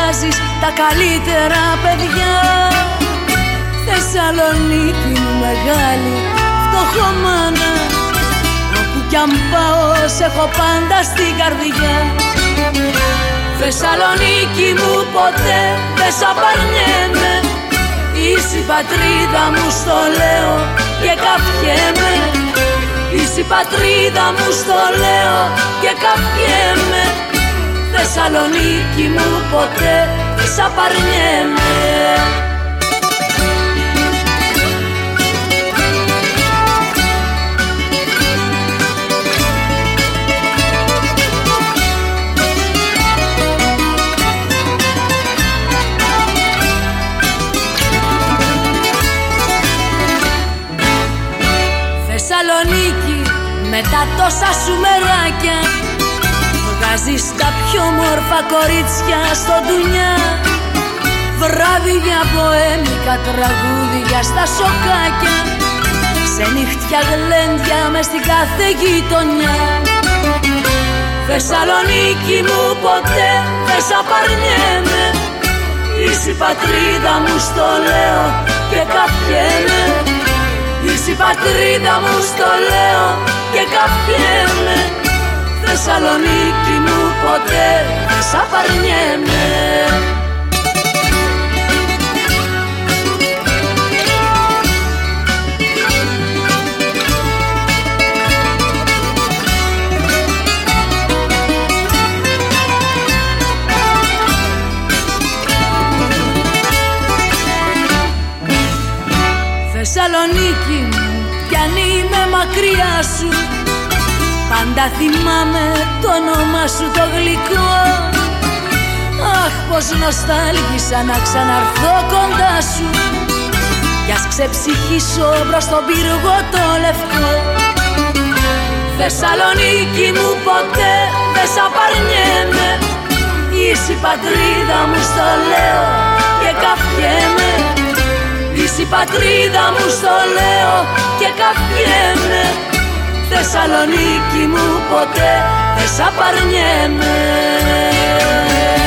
βγάζεις τα καλύτερα παιδιά. Θεσσαλονίκη μου μεγάλη φτωχομάνα, όπου κι αν πάω σ' έχω πάντα στην καρδιά. Θεσσαλονίκη μου ποτέ δεν σ' απαρνιέμαι, είσαι η πατρίδα μου στο λέω και καυχέμαι. Είσαι η πατρίδα μου στο λέω και καυχέμαι. Θεσσαλονίκη μου ποτέ δεν σ' απαρνιέμαι. Θεσσαλονίκη με τα τόσα σου μεράκια, βγάζεις τα πιο μόρφα κορίτσια στο ντουνιά. Βράδια ποέμικα, τραγούδια στα σοκάκια, ξενύχτια γλέντια μες στην κάθε γειτονιά. Θεσσαλονίκη μου ποτέ δεν σ' απαρνιέμαι, είσαι η πατρίδα μου στο λέω και καυχέμαι. Είσαι η πατρίδα μου στο λέω και καυχέμαι. Θεσσαλονίκη μου ποτέ δεν σ' απαρνιέμαι. Θεσσαλονίκη μου, κι αν είμαι μακριά σου, πάντα θυμάμαι το όνομα σου το γλυκό. Αχ, πως νοστάλγησα να ξαναρθώ κοντά σου, κι ας ξεψυχήσω μπρος στον πύργο το λευκό. Θεσσαλονίκη μου ποτέ δεν σ' απαρνιέμαι, είσαι η πατρίδα μου στο λέω και καυχέμαι. Είσαι η πατρίδα μου στο λέω και καυχέμαι. Θεσσαλονίκη μου ποτέ δεν σ' απαρνιέμαι.